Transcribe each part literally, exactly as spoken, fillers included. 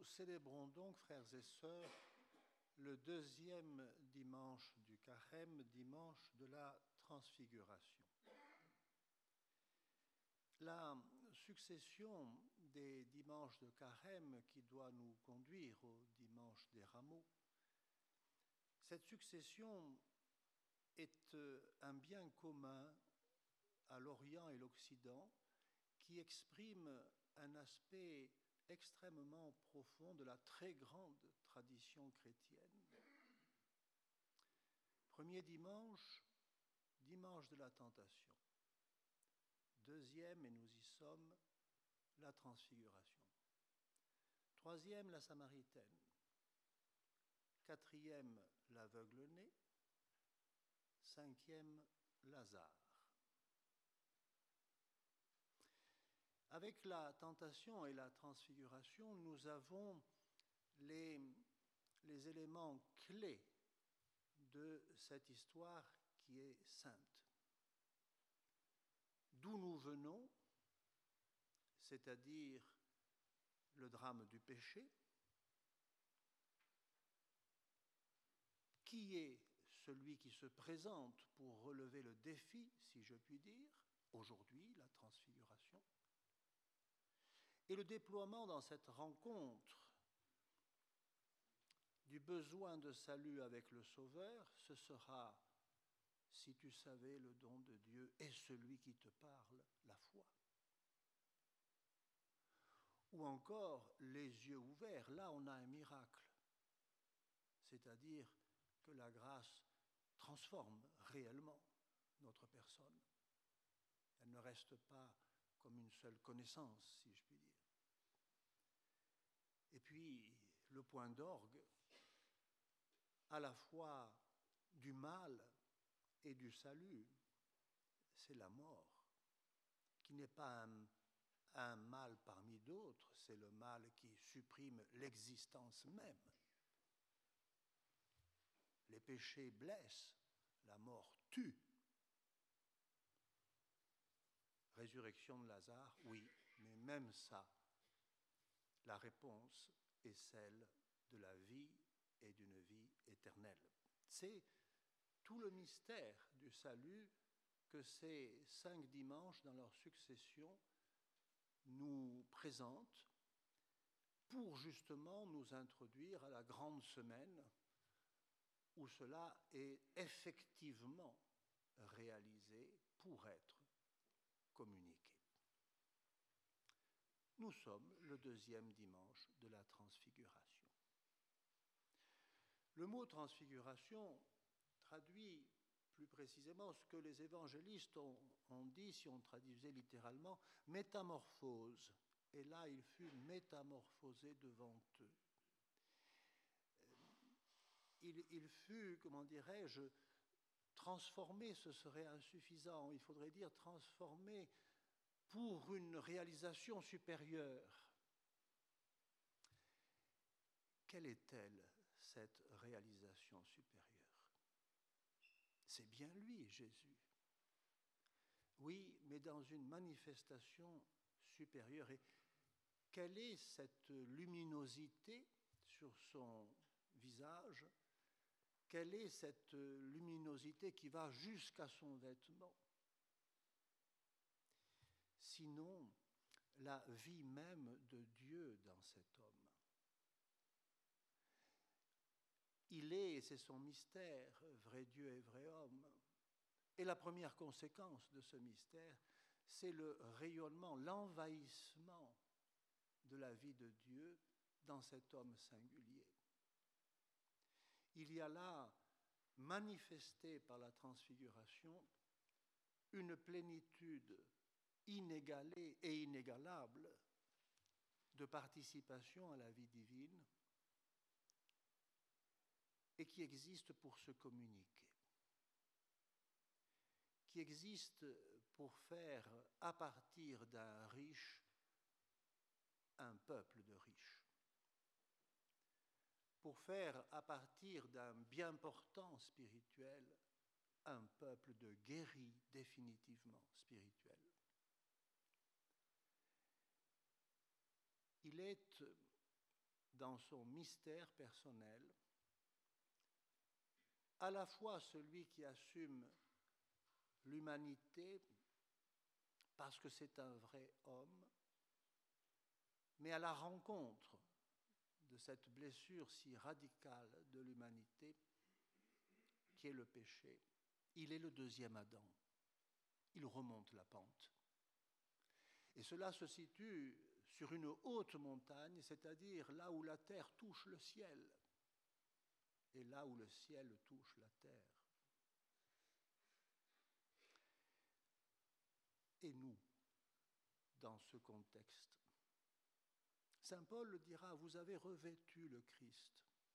célébrons donc, frères et sœurs, le deuxième dimanche du carême, dimanche de la transfiguration. La succession des dimanches de carême qui doit nous conduire au dimanche des rameaux, cette succession est un bien commun à l'Orient et l'Occident qui exprime un aspect extrêmement profond de la très grande tradition chrétienne. Premier dimanche, dimanche de la tentation. Deuxième, et nous y sommes, la transfiguration. Troisième, la Samaritaine. Quatrième, l'aveugle-né. Cinquième, Lazare. Avec la tentation et la transfiguration, nous avons les, les éléments clés de cette histoire qui est sainte. D'où nous venons, c'est-à-dire le drame du péché, qui est celui qui se présente pour relever le défi, si je puis dire, aujourd'hui, la transfiguration, et le déploiement dans cette rencontre du besoin de salut avec le Sauveur, ce sera, si tu savais le don de Dieu et celui qui te parle, la foi. Ou encore les yeux ouverts, là on a un miracle, c'est-à-dire que la grâce transforme réellement notre personne. Elle ne reste pas comme une seule connaissance, si je puis dire. Et puis, le point d'orgue, à la fois du mal et du salut, c'est la mort, qui n'est pas un, un mal parmi d'autres, c'est le mal qui supprime l'existence même. Les péchés blessent, la mort tue. Résurrection de Lazare, oui, mais même ça, la réponse est celle de la vie et d'une vie éternelle. C'est tout le mystère du salut que ces cinq dimanches dans leur succession nous présentent pour justement nous introduire à la grande semaine où cela est effectivement réalisé pour être communiqué. Nous sommes le deuxième dimanche de la transfiguration. Le mot transfiguration traduit plus précisément ce que les évangélistes ont, ont dit, si on traduisait littéralement, métamorphose. Et là, il fut métamorphosé devant eux. Il, il fut, comment dirais-je, transformé, ce serait insuffisant. Il faudrait dire transformé pour une réalisation supérieure. Quelle est-elle, cette réalisation supérieure? C'est bien lui, Jésus. Oui, mais dans une manifestation supérieure. Et quelle est cette luminosité sur son visage? Quelle est cette luminosité qui va jusqu'à son vêtement? Sinon, la vie même de Dieu dans cet homme. Il est, et c'est son mystère, vrai Dieu et vrai homme. Et la première conséquence de ce mystère, c'est le rayonnement, l'envahissement de la vie de Dieu dans cet homme singulier. Il y a là, manifesté par la transfiguration, une plénitude inégalée et inégalable de participation à la vie divine et qui existe pour se communiquer, qui existe pour faire à partir d'un riche un peuple de riches, pour faire à partir d'un bien portant spirituel un peuple de guéris définitivement spirituel. Il est dans son mystère personnel, à la fois celui qui assume l'humanité parce que c'est un vrai homme, mais à la rencontre de cette blessure si radicale de l'humanité qui est le péché. Il est le deuxième Adam. Il remonte la pente. Et cela se situe sur une haute montagne, c'est-à-dire là où la terre touche le ciel et là où le ciel touche la terre. Et nous, dans ce contexte, Saint Paul le dira, vous avez revêtu le Christ.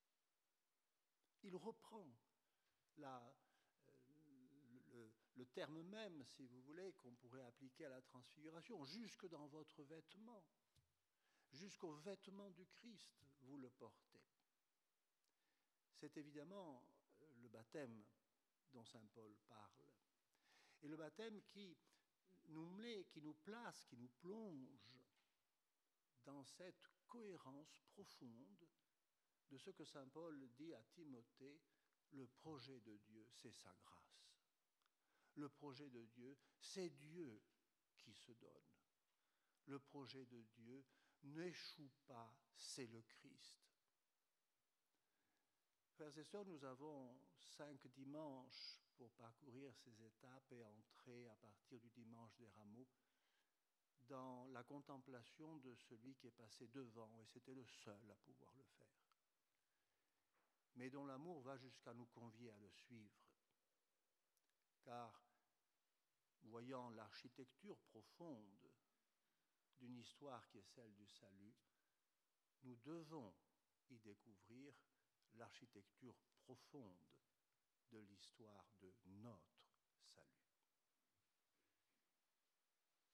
Il reprend la, le, le terme même, si vous voulez, qu'on pourrait appliquer à la transfiguration, jusque dans votre vêtement, jusqu'au vêtement du Christ, vous le portez. C'est évidemment le baptême dont Saint Paul parle. Et le baptême qui nous met, qui nous place, qui nous plonge dans cette cohérence profonde de ce que Saint Paul dit à Timothée, le projet de Dieu, c'est sa grâce. Le projet de Dieu, c'est Dieu qui se donne. Le projet de Dieu n'échoue pas, c'est le Christ. Frères et sœurs, nous avons cinq dimanches pour parcourir ces étapes et entrer à partir du dimanche des Rameaux dans la contemplation de celui qui est passé devant, et c'était le seul à pouvoir le faire, mais dont l'amour va jusqu'à nous convier à le suivre. Car, voyant l'architecture profonde d'une histoire qui est celle du salut, nous devons y découvrir l'architecture profonde de l'histoire de notre